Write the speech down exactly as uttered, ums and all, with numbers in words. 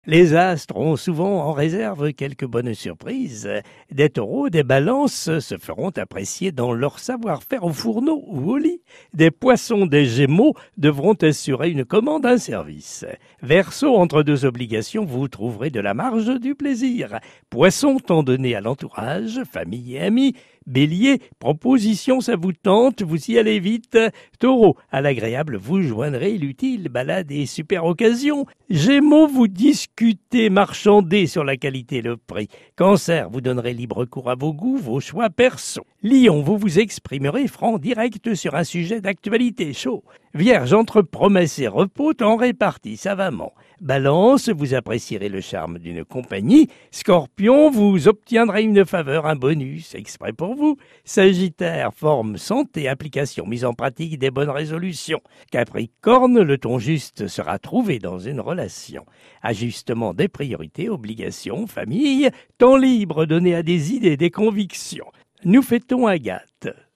Les astres ont souvent en réserve quelques bonnes surprises. Des taureaux, des balances se feront apprécier dans leur savoir-faire au fourneau ou au lit. Des poissons, des gémeaux devront assurer une commande, un service. Verseau, entre deux obligations, vous trouverez de la marge, du plaisir. Poisson, temps donné à l'entourage, famille et amis. Bélier, proposition, ça vous tente, vous y allez vite. Taureau, à l'agréable, vous joindrez l'utile, balade et super occasion. Gémeaux, vous discutez, marchandez sur la qualité et le prix. Cancer, vous donnerez libre cours à vos goûts, vos choix perso. Lion, vous vous exprimerez franc direct sur un sujet d'actualité chaud. Vierge, entre promesses et repos, temps réparti savamment. Balance, vous apprécierez le charme d'une compagnie. Scorpion, vous obtiendrez une faveur, un bonus, exprès pour vous. Sagittaire, forme, santé, application, mise en pratique des bonnes résolutions. Capricorne, le ton juste sera trouvé dans une relation. Ajustement des priorités, obligations, famille, temps libre donné à des idées, des convictions. Nous fêtons Agathe.